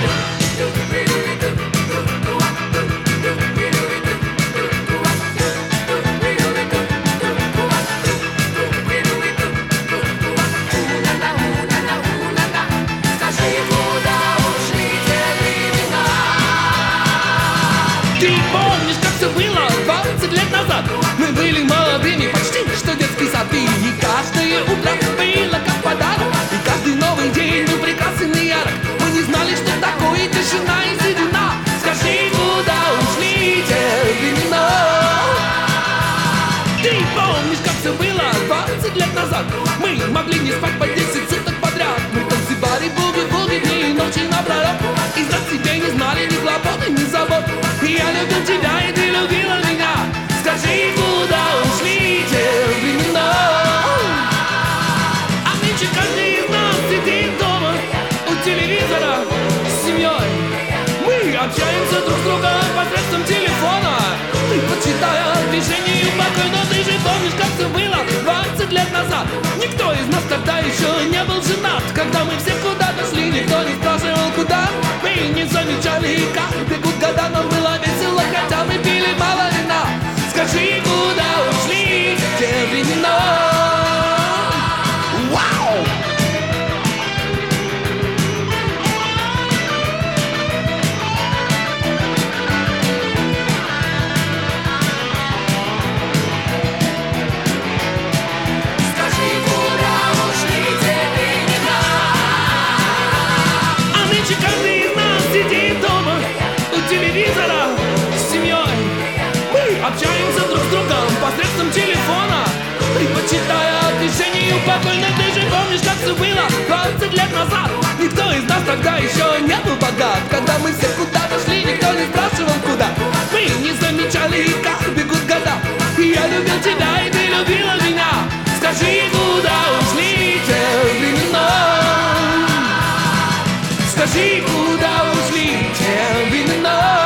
Ты помнишь, как все было 20 лет назад? Мы были молодыми, почти что детский сад. И каждое утро было как подарок, и каждый новый день был прекрасен и ярок. Мы не знали, что такое тишина и седина. Скажи, куда ушли те времена? Ты помнишь, как все было 20 лет назад? Мы могли не спать по 10 суток подряд. Мы танцевали буги-буги дни и ночи напролет. И за себе не знали ни хлопот, ни забот. Я любил тебя, и ты любила меня. Скажи, куда ушли те времена? А нынче каждый из нас сидит дома у телевизора с семьей. Мы общаемся друг с другом посредством телефона. Ты почитая движению покой, но ты же помнишь, как все было 20 лет назад. Никто из нас тогда еще не был женат. Когда мы все куда-то шли, никто не спрашивал, куда. Мы не замечали, как бегут года. Нам было весело, хотя мы пили мало вина. Скажи, куда ушли те времена? Вау! Скажи, куда ушли те времена? А нынче каждый из нас сидит дома у телевизора с семьей. Мы общаемся друг с другом посредством телефона, предпочитая движению покойно. Ты же помнишь, как все было 20 лет назад. Никто из нас тогда еще не был богат. Когда мы все куда-то шли, никто не спрашивал, куда. Мы не замечали, как бегут года. И я любил тебя, и ты любила меня. Скажи, куда ушли те времена? Скажи, куда ушли те времена?